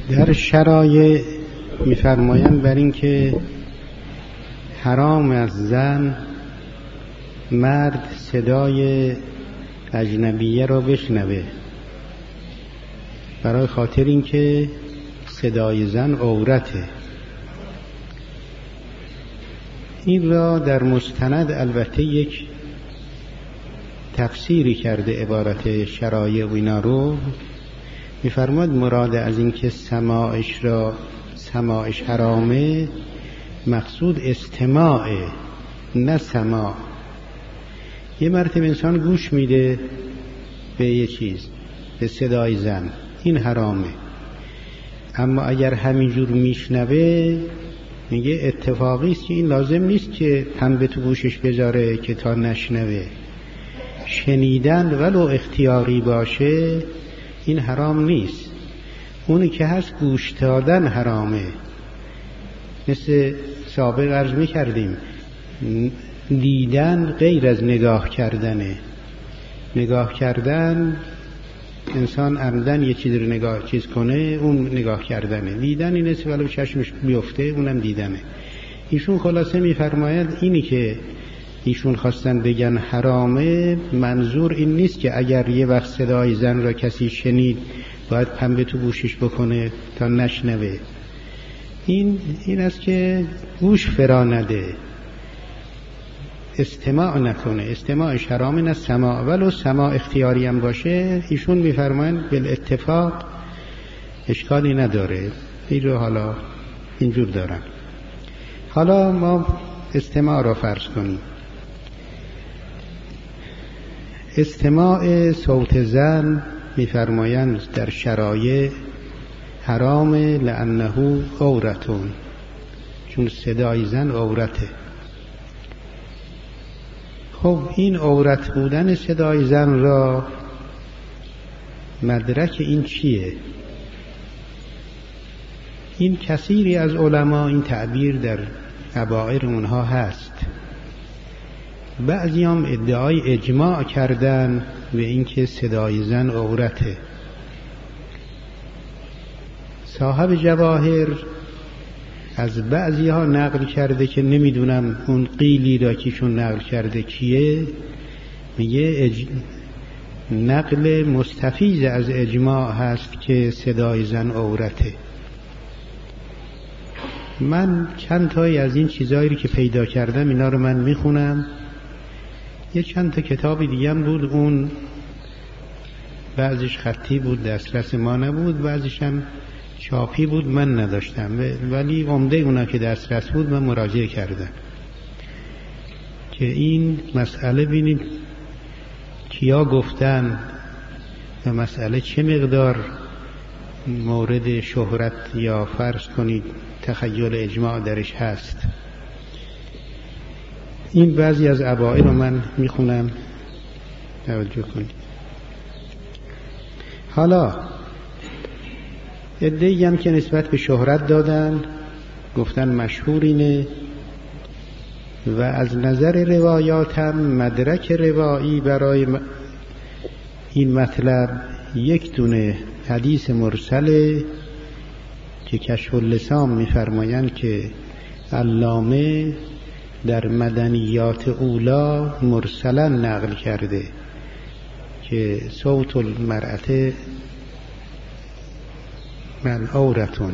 در شرایع می‌فرمایند بر این که حرام از زن مرد صدای اجنبیه را بشنوه، برای خاطر این که صدای زن عورته. این را در مستند البته یک تفسیری کرده عبارت شرایع و اینا رو. می‌فرماد مراد از این که سماعش حرامه، مقصود استماعه نه سماع. یه مرتبه انسان گوش میده به یه چیز، به صدای زن، این حرامه. اما اگر همینجور میشنوه، میگه اتفاقی است که این لازم نیست که پنبه تو گوشش بذاره که تا نشنوه. شنیدن ولو اختیاری باشه این حرام نیست. اونی که هست گوش دادن حرامه. مثل سابق عرض میکردیم، دیدن غیر از نگاه کردنه. نگاه کردن انسان عمدن یه چیز رو چیز کنه، اون نگاه کردنه. دیدن اینه که ولو چشمش بیفته، اونم دیدنه. ایشون خلاصه میفرماید اینی که ایشون خواستن بگن حرامه، منظور این نیست که اگر یه وقت صدای زن را کسی شنید باید پنبه تو گوشش بکنه تا نشنوه. این است که گوش فرا نده، استماع نکنه. استماعش حرامه نه سماع. ولو سماع اختیاری هم باشه ایشون میفرمایند بالاتفاق اشکالی نداره. این رو حالا اینجور دارن. حالا ما استماع را فرض کنیم. استماع صوت زن میفرمایند در شرایع حرام، لأنه عورتون، چون صدای زن عورته. خب این عورت بودن صدای زن را مدرک این چیه؟ این کثیری از علما این تعبیر در عبائر اونها هست. بعضی هم ادعای اجماع کردن به این که صدای زن عورته. صاحب جواهر از بعضی ها نقل کرده که نمیدونم اون قیلی را کیشون نقل کرده کیه، میگه نقل مستفیض از اجماع هست که صدای زن عورته. من چند تایی از این چیزایی که پیدا کردم اینا رو من میخونم. یه چند تا کتابی دیگه هم بود، اون بعضیش خطی بود دسترس ما نبود، بعضیش هم چاپی بود من نداشتم، ولی عمده اونا که دسترس بود من مراجعه کردم که این مسئله بینید کیا گفتن و مسئله چه مقدار مورد شهرت یا فرض کنید تخیل اجماع درش هست. این بعضی از عبائر رو من میخونم، توجه کنید. حالا عده‌ای هم که نسبت به شهرت دادن، گفتن مشهور اینه و از نظر روایات هم مدرک روایی برای این مطلب یک دونه حدیث مرسله که کشف اللسان میفرمایند که علامه در مدنیات اولا مرسلا نقل کرده که صوت المرأة من عورتون.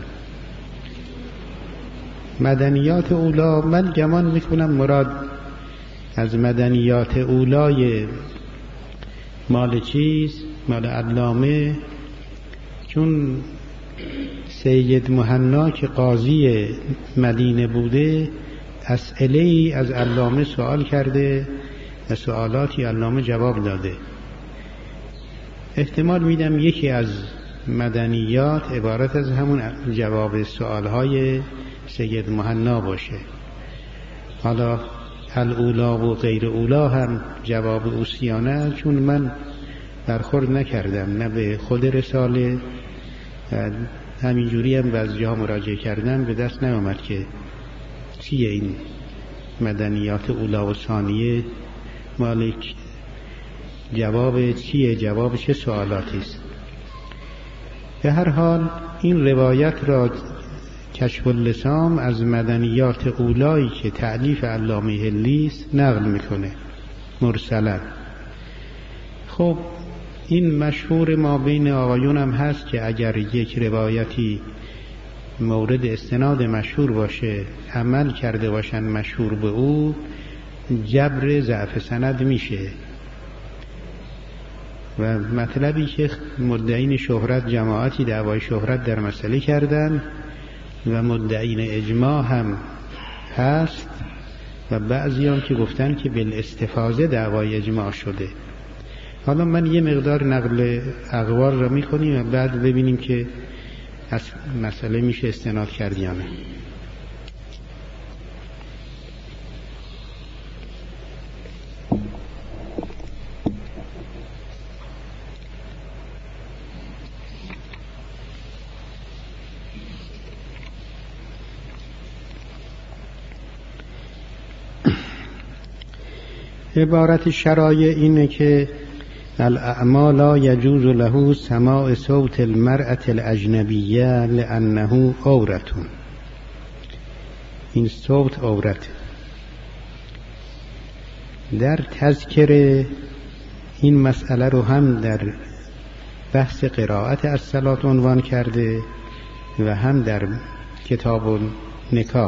مدنیات اولا من گمان میکنم مراد از مدنیات اولای مال چیز، مال علامه، چون سید مهنا که قاضی مدینه بوده اسئله ای از علامه سوال کرده و سوالاتی علامه جواب داده. احتمال میدم یکی از مدنیات عبارت از همون جواب سوالهای سید مهنا باشه. حالا الاولا و غیر اولا هم جواب اوسیانه، چون من برخورد نکردم نه به خود رساله، همینجوری هم بعضی جاها مراجعه کردم، به دست نیامد که چیه این مدنیات اولا و ثانیه، مالک جواب چیه، جواب چه سوالاتی است. به هر حال این روایت را کشف اللسام از مدنیات اولایی که تألیف علامه حلی است نقل میکنه مرسلا. خب این مشهور ما بین آقایون هم هست که اگر یک روایتی مورد استناد مشهور باشه، عمل کرده باشن مشهور به او، جبر ضعف سند میشه. و مطلبی که مدعین شهرت جماعتی دعوای شهرت در مسئله کردن و مدعین اجماع هم هست و بعضی هم که گفتن که بالاستفاضه دعوای اجماع شده. حالا من یه مقدار نقل اقوال را میکنیم و بعد ببینیم که از مسئله میشه استناد کرد یا نه. عبارت شرایع اینه که الاعمى لا یجوز له سماع صوت المرأة الاجنبیه لانه عورة. این صوت عورت. در تذکره این مسئله رو هم در بحث قرائت الصلاة عنوان کرده و هم در کتاب نکاح.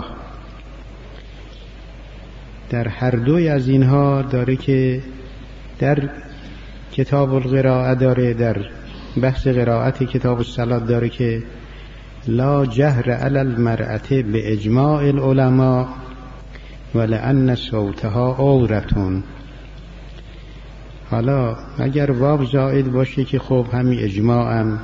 در هر دوی از اینها داره که در کتاب القراءه داره، در بحث قرائت کتاب الصلاة داره که لا جهر علی المرأة به اجماع العلماء ولأن صوتها عورة. حالا اگر واو زائد باشه که خب همین اجماع هم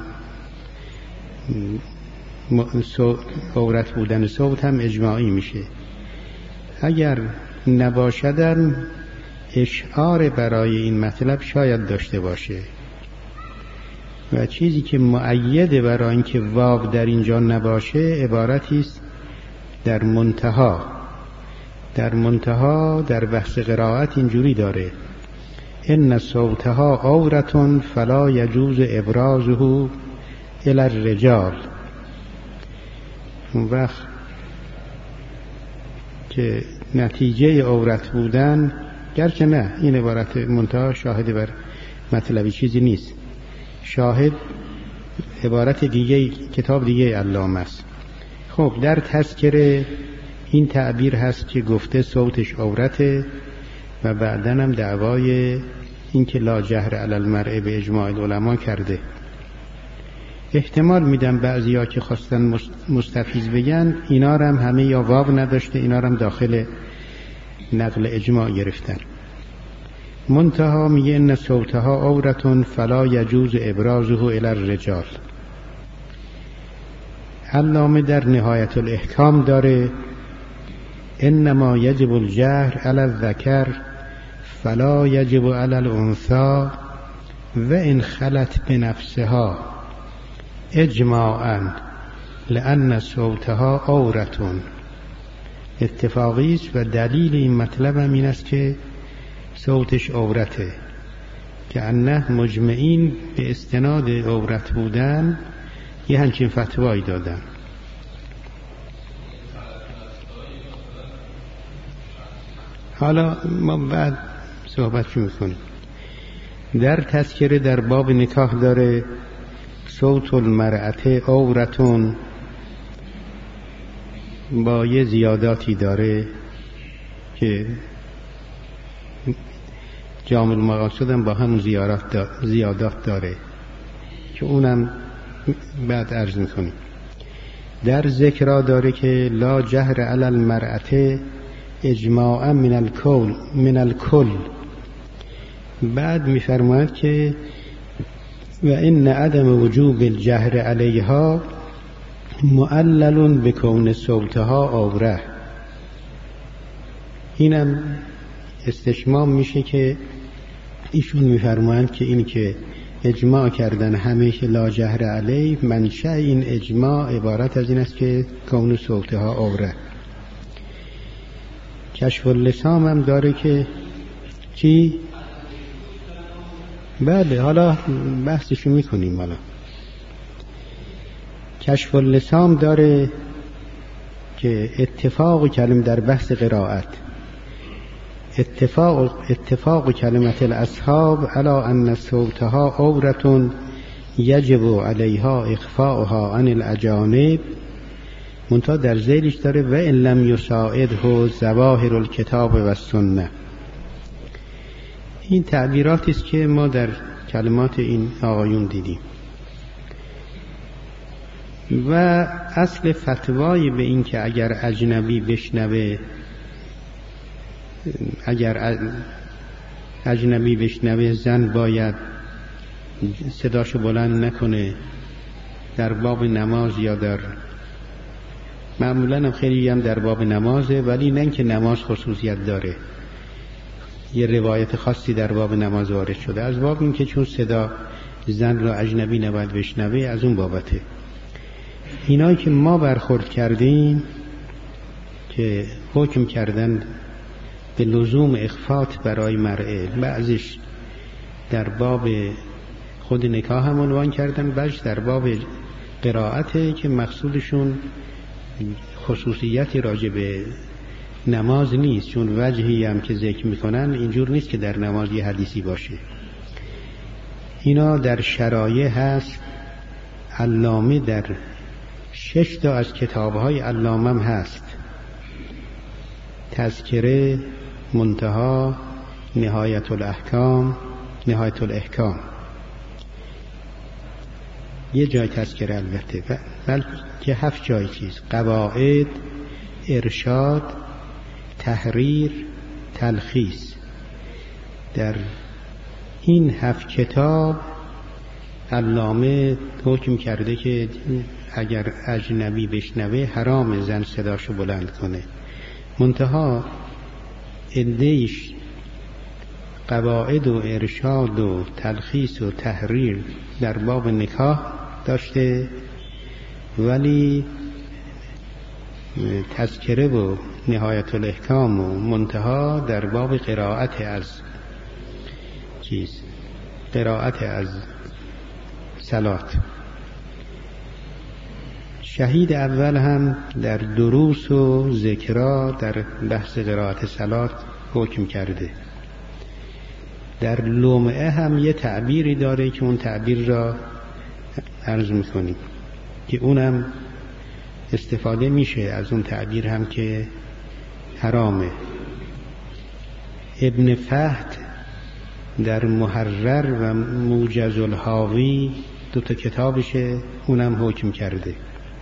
عورت بودن صوت هم اجماعی میشه. اگر نباشدم اشعار برای این مطلب شاید داشته باشه و چیزی که مؤیده برای اینکه واو در اینجا نباشه عبارتی است در منتها. در بحث قرائت اینجوری داره: ان صوتها عورة فلا یجوز ابرازه الی الرجال. اون وقت که نتیجه عورت بودن، گرچه نه این عبارت منتها شاهد بر مطلبی چیزی نیست، شاهد عبارت دیگه کتاب دیگه علامه است. خب در تذکره این تعبیر هست که گفته صوتش عورته و بعدن هم دعوای این که لا جهر علی المرء به اجماع العلماء کرده. احتمال میدم بعضیا که خواستن مستفیض بگن اینا هم همه یا واو نداشته، اینا هم داخل نقل اجماع گرفتن. منتها میگه ان صوتها عورة فلا یجوز ابرازه الی الرجال. علامه در نهایت الاحکام داره: انما یجب الجهر علی الذکر فلا یجب علی الانثى و ان خلت بنفسها اجماعا لان صوتها عورة. اتفاقی است و دلیل این مطلب هم این است که صوتش عورته، که انه مجمعین به استناد عورت بودن یه همچین فتوایی دادن. حالا ما بعد صحبتشو میکنیم. در تذکره در باب نکاح داره صوت المرأة عورة، با یه زیاداتی داره که جامع المقاصد هم با همون زیادات داره که اونم بعد عرض میکنیم. در ذکرها داره که لا جهر علی المرأة اجماعا من الکل. بعد میفرماید که و ان عدم وجوب الجهر علیها معلل بکون صوتها عوره. اینم استشمام میشه که ایشون میفرمایند که این که اجماع کردن همه که لا جهر علی، منشأ این اجماع عبارت از این است که کون صوتها عوره. کشف اللسام هم داره که چی؟ بله حالا بحثشو میکنیم. حالا کشف اللسان داره که اتفاق کلم در بحث قرائت، اتفاق کلمت الاصحاب علی ان صوتها عورة یجب علیها اخفاؤها عن الاجانب، منتها در ذیلش داره و ان لم یساعده ظواهر الکتاب و السنه. این تعبیراتی است که ما در کلمات این آقایون دیدیم. و اصل فتوای به این که اگر اجنبی بشنوه زن باید صداشو بلند نکنه در باب نماز، یا در معمولا هم خیلی هم در باب نمازه، ولی نه که نماز خصوصیت داره، یه روایت خاصی در باب نماز وارد شده، از باب این که چون صدا زن را اجنبی نباید بشنوه، از اون بابته. اینایی که ما برخورد کردیم که حکم کردن به لزوم اخفات برای مرئه، بعضش در باب خود نکاح هم عنوان کردن، بعضش در باب قرائته که مقصودشون خصوصیتی راجع به نماز نیست، چون وجهی هم که ذکر میکنن اینجور نیست که در نماز یه حدیثی باشه. اینا در شرایع هست. علامه در 6 تا از کتابهای علامه هم هست: تذکره، منتها، نهایت الاحکام، نهایت الاحکام. یه جای تذکره البته، بلکه 7 جای چیز: قواعد، ارشاد، تحریر، تلخیص. در این 7 کتاب علامه حکم کرده که اگر اجنبی بشنوه حرام زن صداشو بلند کنه. منتها عده‌اش قواعد و ارشاد و تلخیص و تحریر در باب نکاح داشته، ولی تذکره و نهایت الاحکام و منتها در باب قرائت از صلات. شهید اول هم در دروس و ذکرها در بحث قرائت صلات حکم کرده. در لمعه هم یه تعبیری داره که اون تعبیر را عرض میکنیم که اونم استفاده میشه از اون تعبیر هم که حرامه. ابن فهد در محرر و موجز الحاوی 2 تا کتابشه، اونم حکم کرده.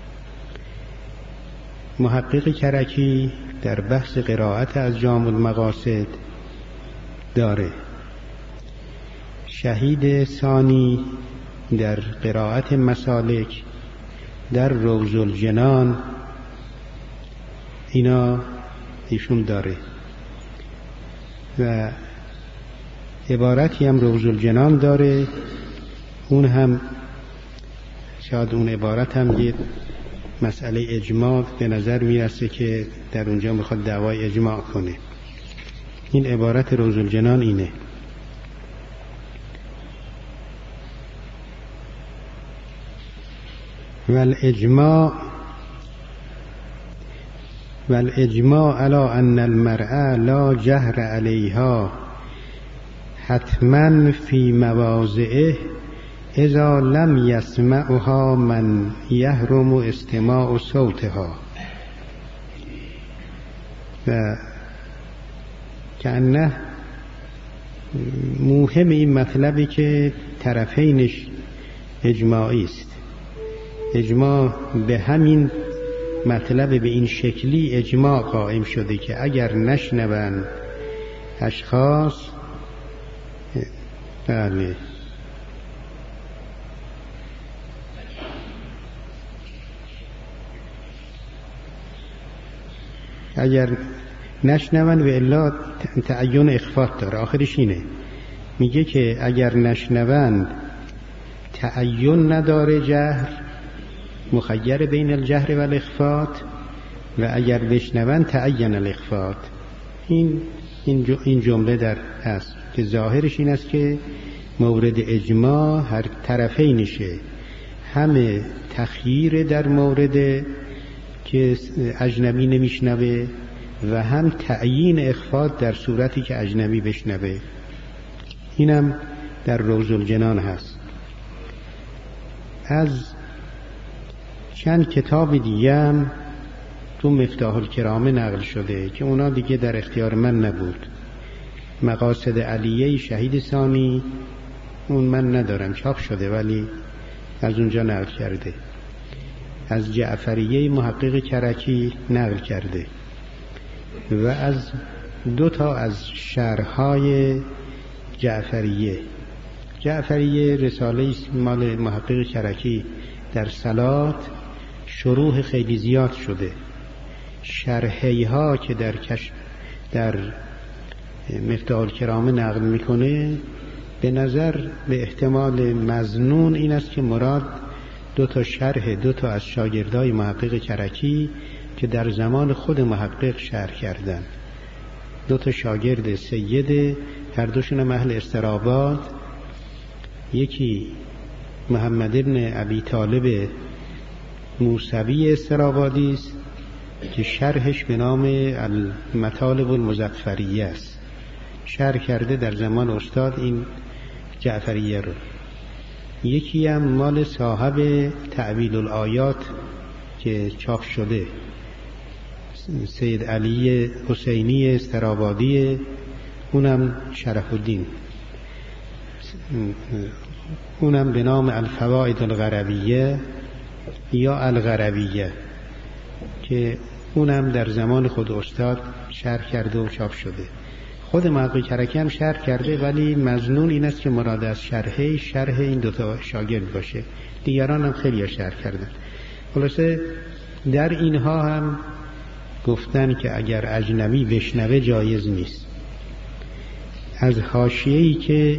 محقق کرکی در بحث قرائت از جامع المقاصد داره. شهید ثانی در قرائت مسالک، در روض الجنان ایشون داره. و عبارتی هم روض الجنان داره، اون هم شاید اون عبارت هم یه مسئله اجماع به نظر میرسه که در اونجا میخواد دعوای اجماع کنه. این عبارت روض الجنان اینه: والاجماع على ان المرأة لا جهر عليها حتما في مواضعه اذا لم يسمعها من يحرم استماع صوتها. و کأنه مهم این مطلبی که طرفینش اجماعی است. اجماع به همین مطلب به این شکلی اجماع قائم شده که اگر نشنون اشخاص بله اگر نشنون و الا تعین اخفات داره. آخرش اینه، میگه که اگر نشنون تعین نداره جهر، مخیر بین الجهر و الاخفات، و اگر بشنون تعین الاخفات. این جمله در هست که ظاهرش این است که مورد اجماع هر طرفینشه، همه تخییر در مورد که اجنبی نمیشنوه و هم تعیین اخفاء در صورتی که اجنبی بشنوه. اینم در روض الجنان هست. از چند کتاب دیگه هم تو مفتاح الکرامه نقل شده که اونا دیگه در اختیار من نبود. مقاصد علیه شهید ثانی اون من ندارم، چاپ شده ولی از اونجا نقل کرده. از جعفریه محقق کرکی نقل کرده و از 2 تا از شرحهای جعفریه رساله مال محقق کرکی در صلات شروح خیلی زیاد شده. شرحی ها که در مفتاح الکرامه نقل میکنه به نظر به احتمال مظنون این است که مراد 2 تا شرح 2 تا از شاگردای محقق کرکی که در زمان خود محقق شرح کردن. 2 تا شاگرد سید، هر دوشون اهل استراباد. یکی محمد ابن ابی طالب موسوی استرابادی است که شرحش به نام المطالب المظفریه است، شرح کرده در زمان استاد این جعفریه رو. یکی هم مال صاحب تعویل الآیات که چاپ شده، سید علی حسینی استرابادی، اونم شرف الدین، اونم به نام الفوائد الغربیه یا الغربیه که اونم در زمان خود استاد شرح کرده و چاپ شده. خود محقق کرکی هم شرح کرده ولی مظنون این است که مراد از شرح این 2 تا شاگرد باشه. دیگران هم خیلی شرح کردن. خلاصه در اینها هم گفتن که اگر اجنبی بشنوه جایز نیست. از حاشیه‌ای که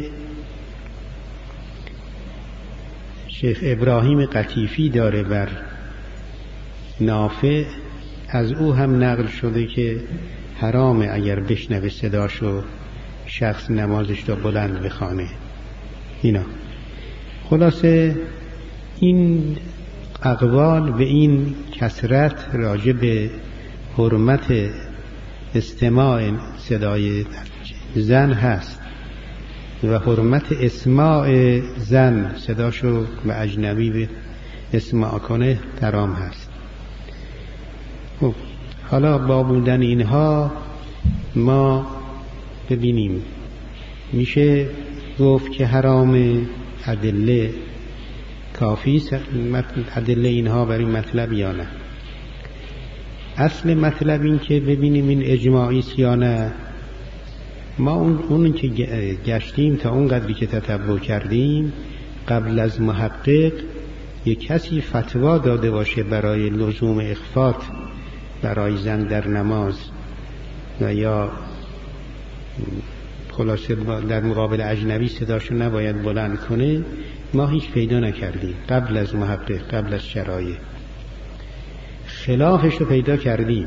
شیخ ابراهیم قطیفی داره بر نافع، از او هم نقل شده که حرامه اگر بشنوه صداشو شخص نمازش رو بلند بخوانه. اینا خلاصه این اقوال به این کثرت راجع به حرمت استماع صدای زن هست و حرمت اسماع زن صداشو به اجنبی به اسماع کنه حرام هست. خب حالا با بودن اینها ما ببینیم میشه گفت که حرام ادله کافی ادله اینها برای مطلب یا نه. اصل مطلب این که ببینیم این اجماعی است یا نه. ما اون که گشتیم تا اون قدری که تتبع کردیم، قبل از محقق یک کسی فتوا داده باشه برای لزوم اخفاء برای زن در نماز و یا خلاصه در مقابل اجنبی صداشو نباید بلند کنه، ما هیچ پیدا نکردیم قبل از محقق، قبل از شرایع. خلافش رو پیدا کردیم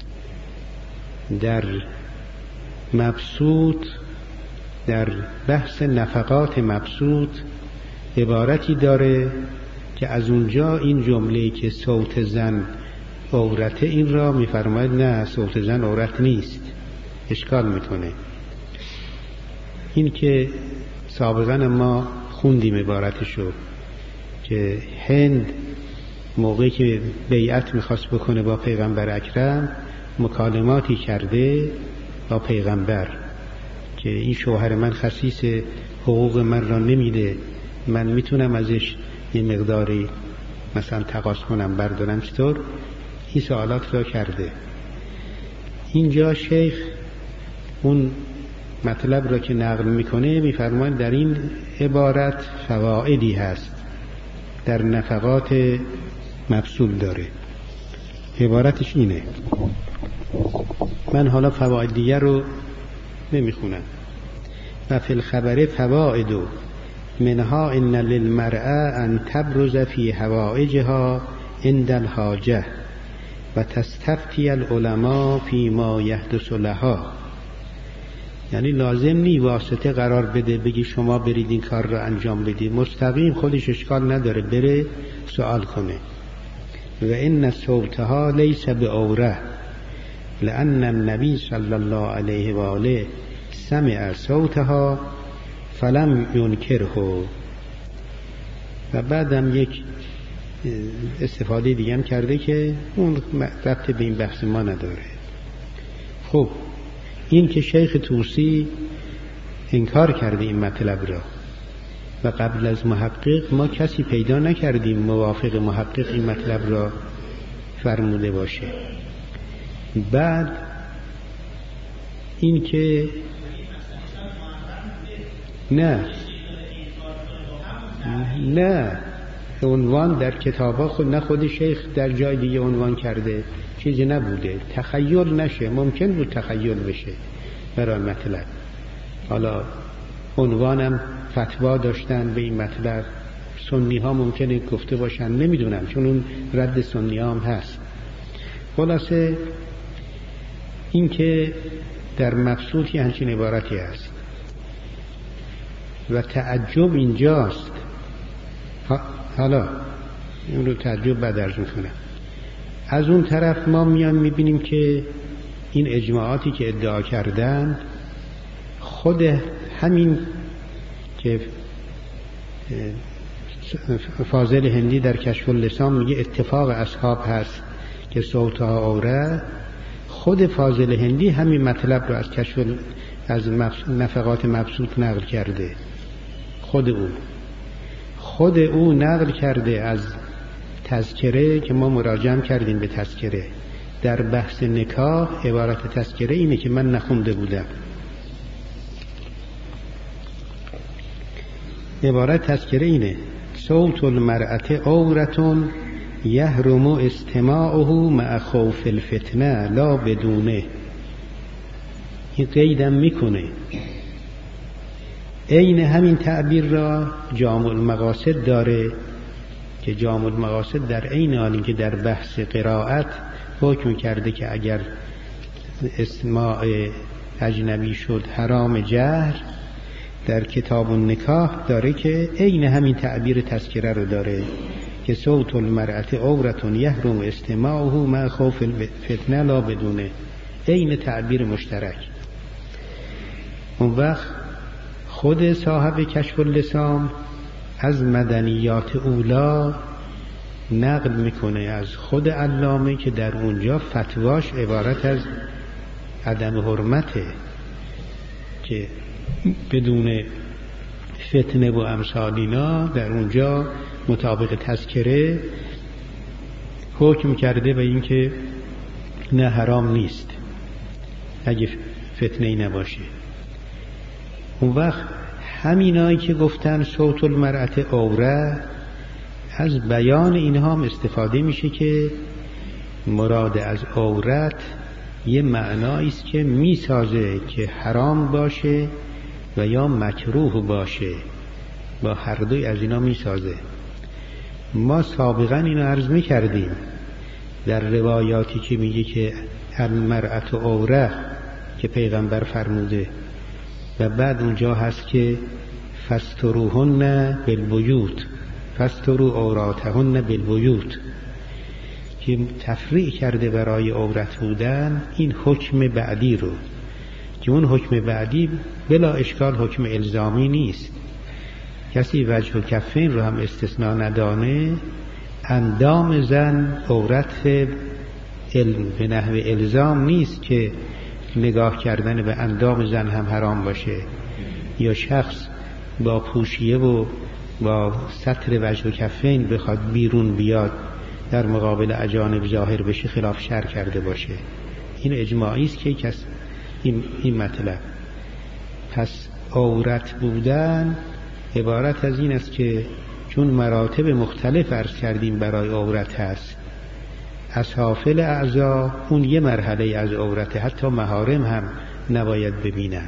در مبسوط، در بحث نفقات مبسوط عبارتی داره که از اونجا این جمله که صوت زن عورته این را میفرماید نه، صوت زن عورت نیست، اشکال میکنه. این که سابقا ما خوندیم عبارتشو که هند موقعی که بیعت میخواست بکنه با پیغمبر اکرم مکالماتی کرده با پیغمبر که این شوهر من خسیس حقوق من را نمیده، من میتونم ازش یه مقداری مثلا تقاضا کنم بردارم، چطور؟ این سوالات را کرده. اینجا شیخ اون مطلب را که نقل میکنه میفرماید در این عبارت فوائدی هست، در نفقات مبسول داره. عبارتش اینه، من حالا فواید دیگر رو نمیخونم. و فی الخبر فوائد منها ان للمرأة ان تبرز فی حوائجها عند الحاجه و تستفتي العلماء فيما يحدث لها. یعنی لازم نی واسطه قرار بده بگی شما برید این کار رو انجام بدید، مستقیم خودش اشکال نداره بره سوال کنه. و ان صوتها لیس بعوره لان النبی صلی الله علیه و آله سمع صوتها فلم ینکره. و بعدم یک استفاده دیگه هم کرده که اون ربط به این بحث ما نداره. خب این که شیخ طوسی انکار کرده این مطلب را و قبل از محقق ما کسی پیدا نکردیم موافق محقق این مطلب را فرموده باشه. بعد این که نه عنوان در کتابا خود نه خود شیخ در جای دیگه عنوان کرده، چیزی نبوده، تخیل نشه. ممکن بود تخیل بشه برای مطلب. حالا عنوانم فتوا داشتن به این مطلب، سنی ها ممکنه گفته باشن، نمیدونم، چون اون رد سنی ها هم هست. خلاصه این که در مبسوطی همچین عبارتی هست و تعجب اینجاست. حالا این رو تعجب بعد عرض میکنم. از اون طرف ما میان میبینیم که این اجماعاتی که ادعا کردن، خود همین که فاضل هندی در کشف اللسان میگه اتفاق اصحاب هست که صوتها عوره، خود فاضل هندی همین مطلب رو از کشف از نفقات مبسوط نقل کرده. خود او نقل کرده از تذکره که ما مراجعه کردیم به تذکره. در بحث نکاح عبارت تذکره اینه که من نخونده بودم. عبارت تذکره اینه: صوت المرأة عورة یحرم استماعه مع خوف الفتنه لا بدونه. این قیدم میکنه. عین همین تعبیر را جامع المقاصد داره که جامع المقاصد در عین حالی که در بحث قرائت حکم کرده که اگر اسماع اجنبی شد حرام جهر، در کتاب النکاح داره که عین همین تعبیر تذکره رو داره که صوت المرأة عورة یحرم استماعه مع خوف الفتنه لا بدونه، عین تعبیر مشترک. اون وقت خود صاحب کشف اللسان از مدنیات اولا نقل میکنه از خود علامه که در اونجا فتواش عبارت از عدم حرمته که بدون فتنه و امثال اینا در اونجا مطابق تذکره حکم کرده و اینکه نه حرام نیست اگه فتنه ای نباشه. اون وقت همینایی که گفتن صوت المرأة عوره، از بیان اینها هم استفاده میشه که مراد از عورت یه معنایی است که میسازه که حرام باشه و یا مکروه باشه، با هر دوی از اینا میسازه. ما سابقا اینو عرض میکردیم در روایاتی که میگه که المرأة عوره که پیغمبر فرموده و بعد اونجا هست که فستروهن بالبیوت، فسترو عوراتهن بالبیوت، که تفریع کرده برای عورت بودن این حکم بعدی رو، که اون حکم بعدی بلا اشکال حکم الزامی نیست. کسی وجه و کفین رو هم استثناء ندانه، اندام زن عورت به نحو الزام نیست که نگاه کردن به اندام زن هم حرام باشه، یا شخص با پوشیه و با ستر وجه و کفین بخواد بیرون بیاد در مقابل اجانب ظاهر بشه خلاف شرع کرده باشه. این اجماعی است که این مطلب. پس عورت بودن عبارت از این است که چون مراتب مختلف عرض کردیم برای عورت هست، اسافل اعضا اون یه مرحله از عورت، حتی محارم هم نباید ببینن.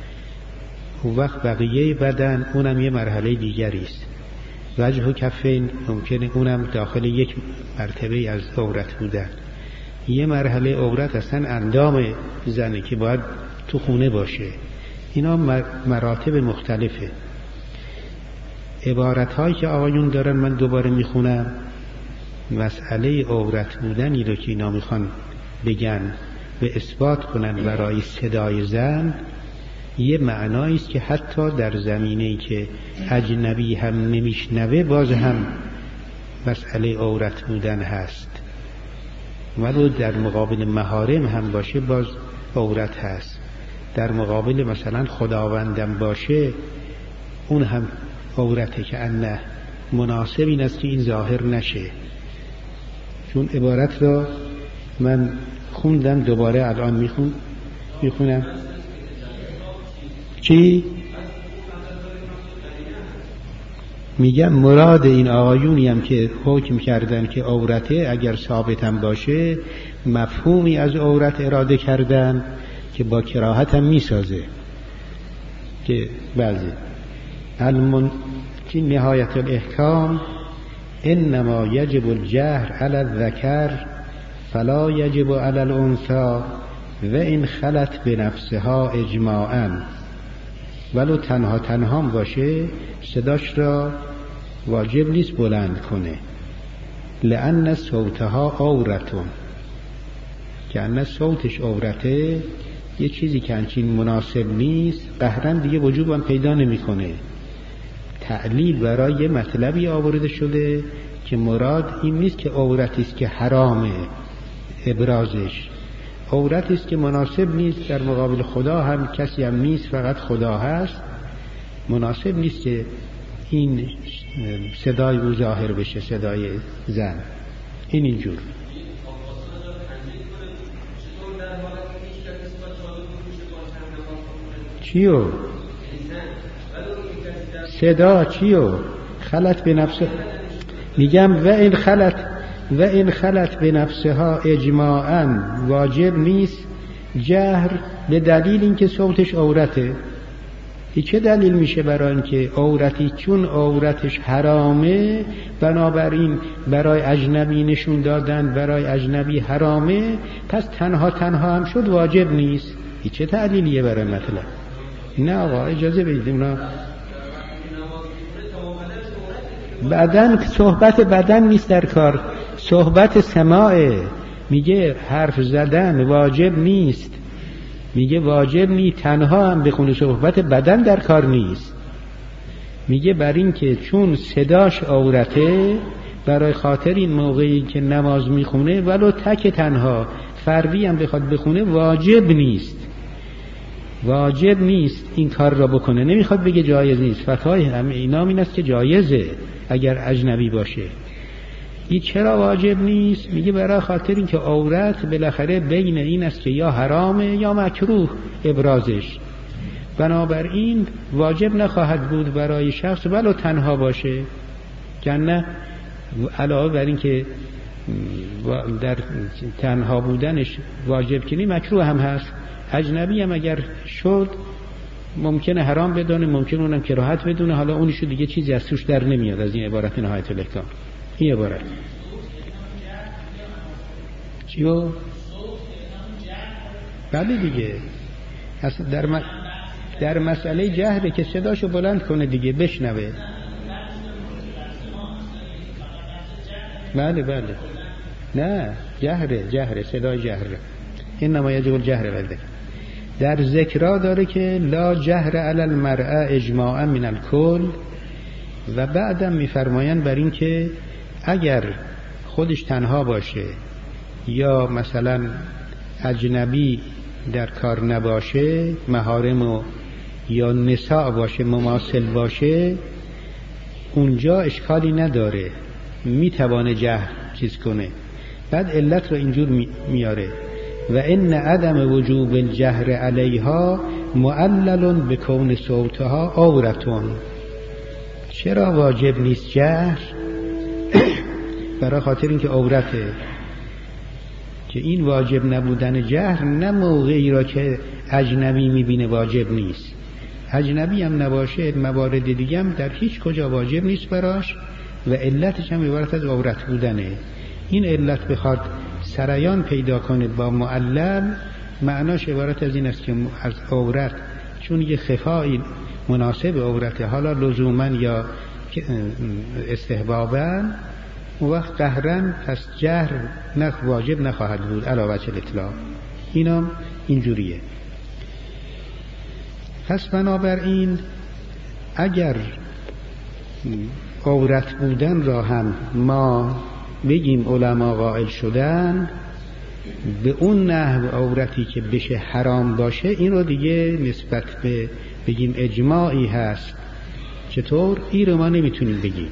اون وقت بقیه بدن اونم یه مرحله دیگری است. وجه و کفین ممکنه اونم داخل یک مرتبه از عورت بودن. یه مرحله عورت اصلا اندام زنه که باید تو خونه باشه، اینا مراتب مختلفه. عبارت هایی که آقایون دارن من دوباره میخونم، مسئله عورت بودنی رو که اینا میخوان بگن و اثبات کنن برای صدای زن، یه معنایی است که حتی در زمینه‌ای که اجنبی هم نمیشنوه باز هم مسئله عورت بودن هست، ولو در مقابل محارم هم باشه باز عورت هست. در مقابل مثلا خداوندم باشه اون هم عورته، که انه مناسب این است که این ظاهر نشه. چون عبارت را من خوندم دوباره الان میخونم. چی؟ میگم مراد این آقایونی هم که حکم کردن که عورته اگر ثابت هم باشه مفهومی از عورت اراده کردن که با کراهت هم میسازه، که بعضی که نهایت الاحکام انما یجب الجهر علی الذکر فلا یجب علی الانثی و این خلت بنفسها اجماعا. ولو تنها تنها باشه صداش را واجب نیست بلند کنه، لأن صوتها عورتون، که ان صوتش عورته، یه چیزی که همچین مناسب نیست قهرن دیگه وجوبم پیدا نمیکنه. تعلیل برای مطلبی آورده شده که مراد این نیست که عورتی است که حرامه ابرازش، عورتی است که مناسب نیست، در مقابل خدا هم کسی هم نیست، فقط خدا هست، مناسب نیست که این صدای او ظاهر بشه، صدای زن. اینجور چیو؟ صدا چیو؟ خلت به نفسه. میگم و این خلت به نفسها اجماعاً واجب نیست جهر، به دلیل اینکه صوتش عورته. این چه دلیل میشه برای اینکه عورتی چون عورتش حرامه بنابراین برای اجنبی نشون دادن برای اجنبی حرامه، پس تنها هم شد واجب نیست؟ این چه تعلیلیه برای مطلب؟ نه آقا اجازه بدید، اونا بدن، صحبت بدن نیست در کار، صحبت سماعه. میگه حرف زدن واجب نیست، میگه واجب نیست تنها هم بخونه، صحبت بدن در کار نیست. میگه بر این که چون صداش عورته برای خاطر این موقعی که نماز میخونه ولو تک تنها فردی هم بخواد بخونه واجب نیست این کار را بکنه. نمیخواد بگه جایز نیست، فتوای همه اینا این است که جایزه اگر اجنبی باشه. این چرا واجب نیست؟ میگه برای خاطر این که عورت بالاخره بین این است که یا حرامه یا مکروه ابرازش، بنابراین واجب نخواهد بود برای شخص ولو تنها باشه، که نه علاوه بر این که در تنها بودنش واجب کنی مکروه هم هست. اجنبی هم اگر شد ممکنه حرام بدونه، ممکنه اونم کراهت بدونه، حالا اونشو دیگه چیزی از توش در نمیاد از این عبارت نهایت الاحکام. این عبارت چیو؟ بله دیگه، اصلا در مسئله جهره که صداشو بلند کنه دیگه، بشنوه. بله نه جهره صدای جهره. اینما یجب الجهر بلده. در ذکرها داره که لا جهر علی المرأة اجماعا من الکل، و بعدم میفرماین بر این که اگر خودش تنها باشه یا مثلا اجنبی در کار نباشه، محارم یا نساء باشه، مماثل باشه، اونجا اشکالی نداره، میتوانه جهر چیز کنه. بعد علت رو اینجور میاره و ان عدم وجوب الجهر علیها معلل بکون صوتها عورتون. چرا واجب نیست جهر؟ برای خاطر اینکه عورته، که این واجب نبودن جهر نه موقعی را که اجنبی میبینه واجب نیست، اجنبی هم نباشه موارد دیگه هم در هیچ کجا واجب نیست براش، و علتش هم عبارت از عورت بودنه. این علت بخواد سریان پیدا کنه با معلل، معناش عبارت از این است که از عورت چون یه خفایی مناسب عورته، حالا لزوما یا استحبابا، اون وقت قهرن پس جهر واجب نخواهد بود علاوه الاطلاق. اینا اینجوریه. پس بنابراین اگر عورت بودن را هم ما بگیم علما قائل شدن، به اون نحو عورتی که بشه حرام باشه، این رو دیگه نسبت به بگیم اجماعی هست. چطور؟ این رو ما نمیتونیم بگیم.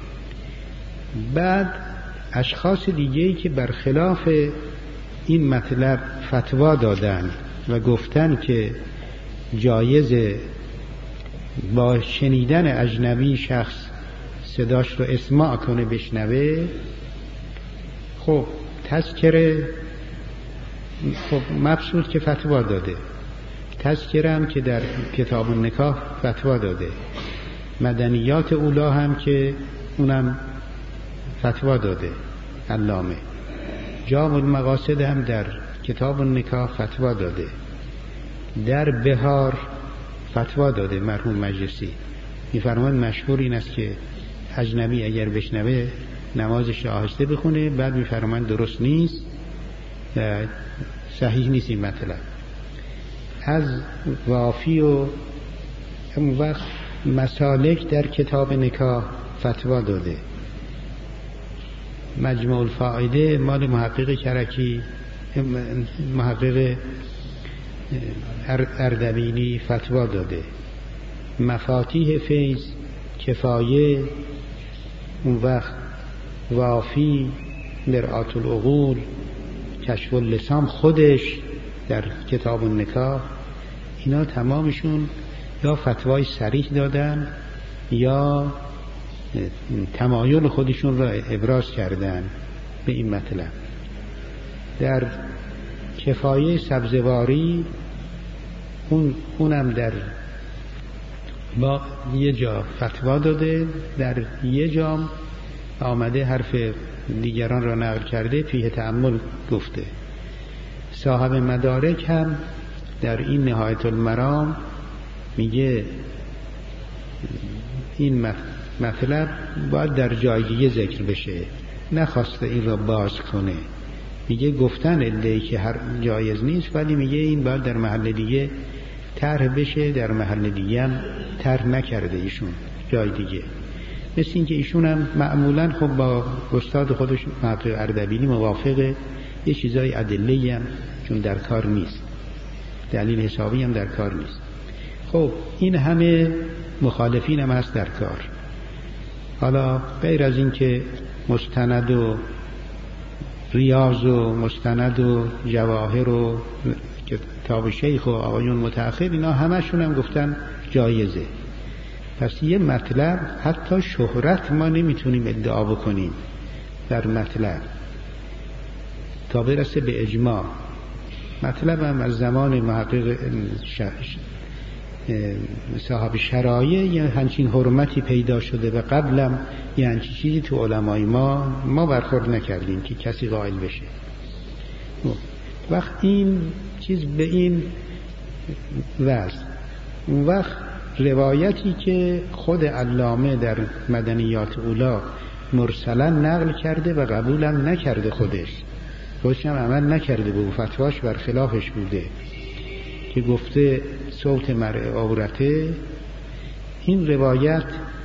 بعد اشخاص دیگه‌ای که برخلاف این مطلب فتوا دادن و گفتن که جایزه با شنیدن اجنبی شخص صداش رو اسماع کنه، بشنوه، خب تذکره، خب مبسوط که فتوا داده، تذکره هم که در کتاب النکاح فتوا داده، مدنیات اولا هم که اونم فتوا داده علامه، جامع المقاصد هم در کتاب النکاح فتوا داده، در بهار فتوا داده مرحوم مجلسی. می‌فرماید مشهور این است که اجنبی اگر بشنوه نمازش آهسته بخونه. بعد می‌فرماید درست نیست، صحیح نیست این مطلب. از وافی و اون وقت مسالک در کتاب نکاح فتوا داده. مجموع الفائده مال محقق کرکی، محقق اردبیلی فتوا داده. مفاتیح فیض، کفایه، اون وقت وافی، مرآت العقول، کشف اللسان خودش در کتاب النکاح، اینا تمامشون یا فتوای صریح دادن یا تمایل خودشون را ابراز کردن به این مطلب. در کفایه سبزواری اونم در با یه جا فتوا داده، در یه جا آمده حرف دیگران را نقل کرده، فیه تأمل گفته. صاحب مدارک هم در این نهایت المرام میگه این مطلب باید در جای دیگه ذکر بشه، نخواسته این را باز کنه. میگه گفتن ادعی که هر جایز نیست، ولی میگه این باید در محل دیگه طرح بشه، در محل دیگه هم طرح نکرده ایشون جای دیگه. مثل این که ایشون هم معمولا خب با استاد خودش محقق اردبیلی موافقه، یه چیزای ادله‌ای هم چون در کار نیست، دلیل حسابی هم در کار نیست. خب این همه مخالفین هم هست در کار. حالا غیر از این که مستند و ریاض و مستند و جواهر و کتاب شیخ و آقایون متأخر، اینا همشون هم گفتن جایزه. پس یه مطلب حتی شهرت ما نمیتونیم ادعا بکنیم در مطلب تا برسه به اجماع. مطلب هم از زمان محقق صاحب شرایع یه همچین حرمتی پیدا شده و قبلم یه همچین چیزی تو علمای ما برخورد نکردیم که کسی قائل بشه. وقت این چیز به این وضع، اون وقت روایتی که خود علامه در مدنیات اولا مرسلا نقل کرده و قبولم نکرده، خودش هم عمل نکرده، به فتواش برخلافش بوده، که گفته صوت مرء عورته، این روایت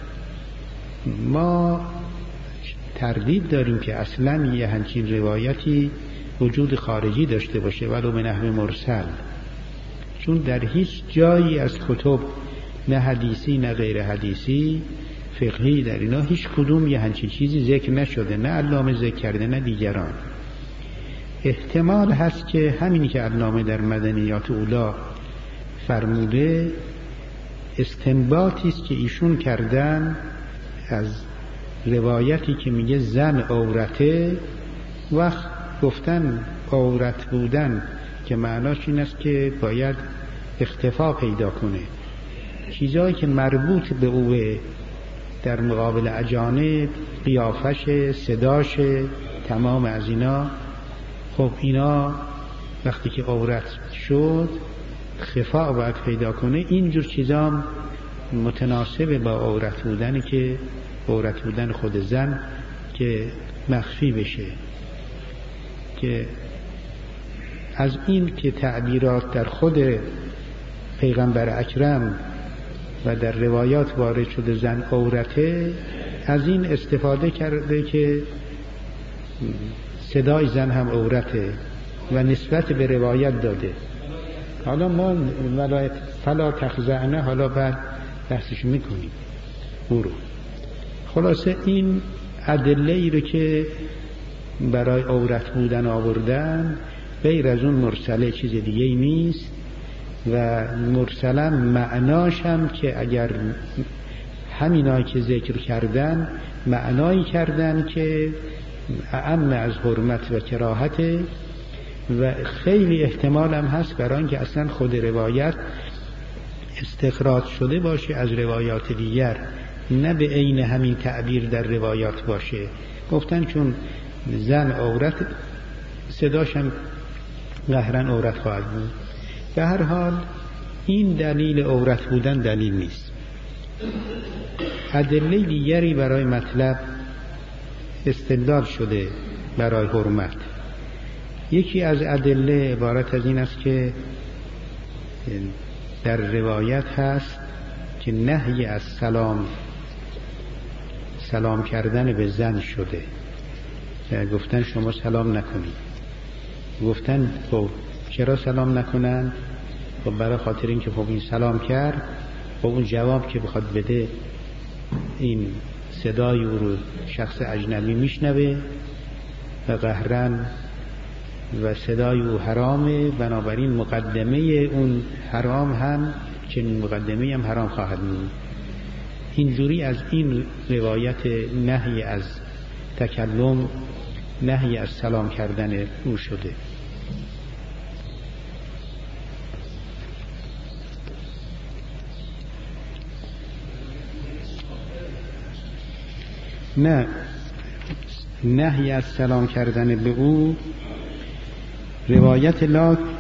ما تردید داریم که اصلا یه همچین روایتی وجود خارجی داشته باشه ولو به نحو مرسل، چون در هیچ جایی از کتب نه حدیثی نه غیر حدیثی فقهی در اینا هیچ کدوم یه همچین چیزی ذکر نشده، نه علامه ذکر کرده نه دیگران. احتمال هست که همینی که علامه در مدنیات اولا فرموده استنباطی است که ایشون کردن از روایتی که میگه زن عورته، وقت گفتن عورت بودن که معناش این است که باید اختفا پیدا کنه، چیزایی که مربوط به اوه در مقابل اجانب، قیافش، صداش، تمام از اینا، خب اینا وقتی که عورت شد خفا باید پیدا کنه. اینجور چیزام متناسب با عورت بودن، که عورت بودن خود زن که مخفی بشه. که از این که تعبیرات در خود پیغمبر اکرم و در روایات وارد شده زن عورته، از این استفاده کرده که صدای زن هم عورته و نسبت به روایت داده. حالا ما ولایت فلا تخزعنه حالا بعد بحثش میکنیم او رو. خلاصه این ادله ای رو که برای عورت بودن آوردن غیر از اون مرسله چیز دیگه ای نیست و مرسلا معناش هم که اگر همینایی که ذکر کردن معنایی کردن که اعم از حرمت و کراهت و خیلی احتمال هم هست برای اینکه اصلا خود روایت استخراج شده باشه از روایات دیگر، نه به عین همین تعبیر در روایات باشه. گفتن چون زن عورت، صداش هم قهرن عورت خواهد بود. به هر حال این دلیل عورت بودن دلیل نیست. ادله دیگری برای مطلب استدلال شده برای حرمت. یکی از ادله عبارت از این است که در روایت هست که نهی از سلام کردن به زن شده. گفتن شما سلام نکنید. گفتن خب چرا سلام نکنن؟ خب برای خاطر این که خب این سلام کرد، خب اون جواب که بخواد بده این صدای او رو شخص اجنبی میشنوه و قهرن و صدای او حرامه، بنابراین مقدمه اون حرام هم چنین مقدمه هم حرام خواهد بود. اینجوری از این روایت نهی از تکلم، نهی از سلام کردن او شده. نه، نهی از سلام کردن به او روایت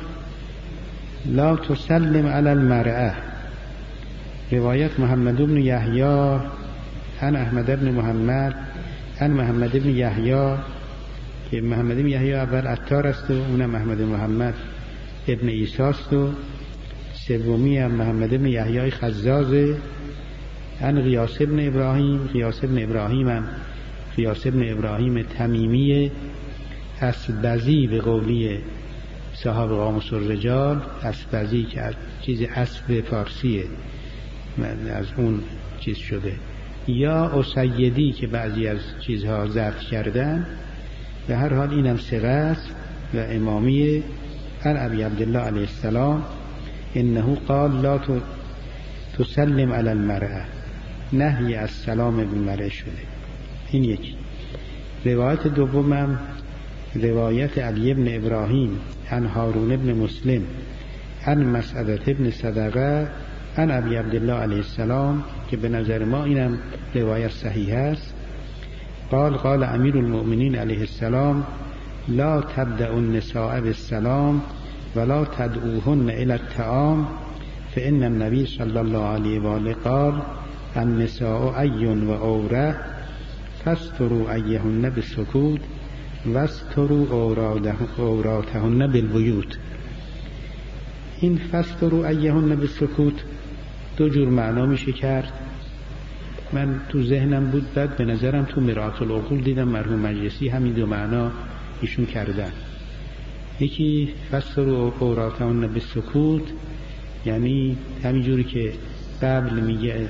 لا تسلم علی المرأة، روایت محمد بن یحیی عن احمد بن محمد عن محمد بن یحیی، که محمد بن یحیی اول عطار است و اونم محمد محمد ابن عیسی است و سومی هم محمد بن یحیی خزازه، عن غیاث بن ابراهیم، غیاث بن ابراهیم هم غیاث بن ابراهیم تمیمی اسبزی به قولی صاحب قاموس الرجال، اسبزی که از چیز اسب فارسیه از اون چیز شده، یا اسیدی که بعضی از چیزها ضبط کردن. به هر حال اینم ثقه است و امامیه. عن ابی عبدالله علیه السلام انه قال لا تسلم علی المرأة، نهی از سلام به مرأة شده. این یکی. روایت دومم روایت علی بن ابراهیم عن هارون بن مسلم عن مسعدة بن صدقه عن ابی عبدالله علیه السلام، که به نظر ما اینم روایت صحیح است. قال امیر المؤمنین علیه السلام لا تبدأ النساء بالسلام ولا تدعوهن الى الطعام فإن النبي صلی الله علیه و آله قال النساء عی و عوره فاستروا عیهن بالسکوت واستروا عوراتهن بالبیوت. این فاستروا عیهن بالسکوت دو جور معنا میشه کرد. من تو ذهنم بود، بعد به نظرم تو مرآت العقول دیدم مرحوم مجلسی همین دو معنا ایشون کردن. یکی فاستروا عوراتهن بالسکوت یعنی همین جوری که قبل میگه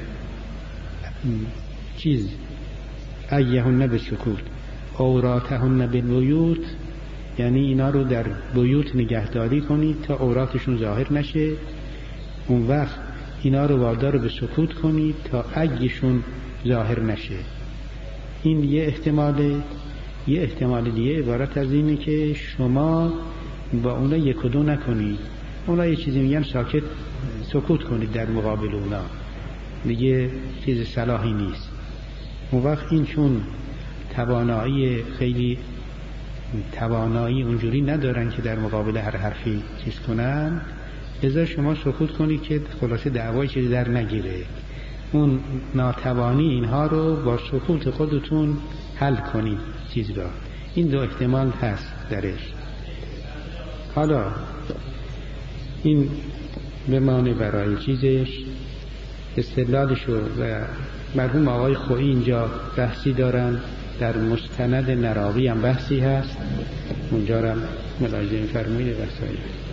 چیز عیهن بالسکوت عوراتهن بالبیوت، یعنی اینا رو در بیوت نگهداری کنید تا عوراتشون ظاهر نشه، اون وقت اینا رو وادار به سکوت کنید تا عیشون ظاهر نشه. این یه احتماله. یه احتمال دیگه عبارت از اینه که شما با اونا یک و دو نکنید، اونا یه چیزی میگن ساکت سکوت کنید در مقابل اونا، دیگه چیز صلاحی نیست. اون وقت این چون توانایی اونجوری ندارن که در مقابل هر حرفی چیز کنن، لذا شما سکوت کنید که خلاصه دعوای چیزی در نگیره. اون ناتوانی اینها رو با سکوت خودتون حل کنید چیزگاه. این دو احتمال هست درش. حالا این بمانه برای چیزش، استدلالشو و مرحوم آقای خویی اینجا بحثی دارن، در مستند نراقی هم بحثی هست، اونجا هم ملاحظه فرمایید.